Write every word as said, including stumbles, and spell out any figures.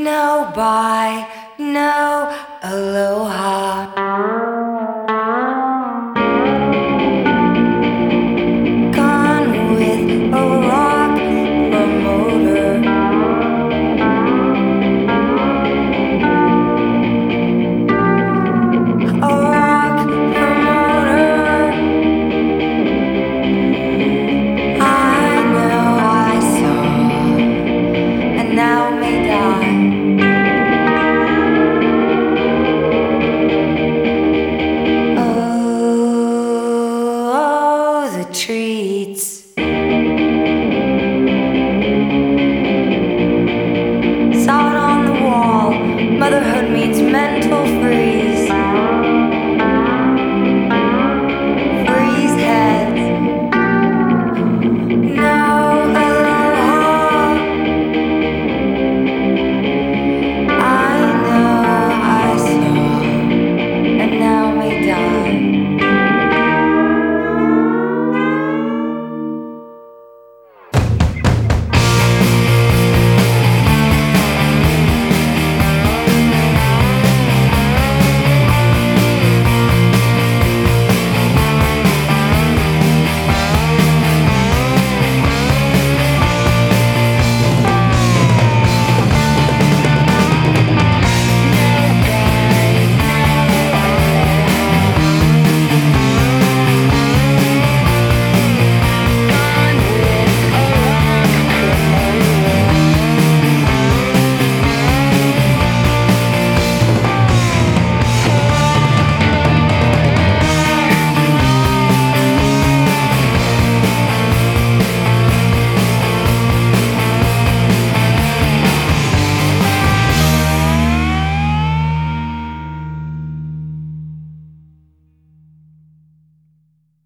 no bye, no aloha. Gone with a rock promoter. A rock promoter. I know I saw, and now may die. Oh, the treats. Saw it on the wall. Motherhood means mental